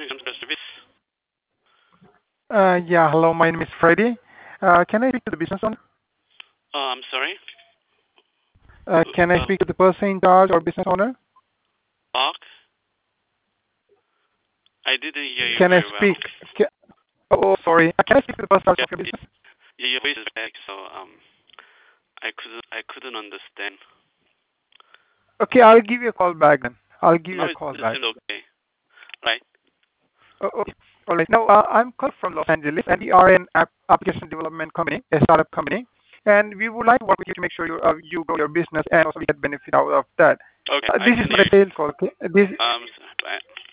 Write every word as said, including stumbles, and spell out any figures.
customer service. Uh, yeah, hello, my name is Freddy. Uh, can I speak to the business owner? Oh, I'm sorry. Uh, can I Uh, speak to the person in charge or business owner? Mark, I didn't hear you Can I very well. speak? Ca oh, sorry. Uh, Can I speak to the person in charge Yeah, of your y- business? yeah, your voice is back, so um, I couldn't, I couldn't understand. Okay, I'll give you a call back then. I'll give you Now a it call it back. seemed okay, right? Oh, okay. All right. Now, uh, I'm calling from Los Angeles, and we are an app application development company, a startup company, and we would like to work with you to make sure you uh, you grow your business and also we get benefit out of that. Okay, Uh, I this is can not hear a you. sales call. Okay? This Um, s-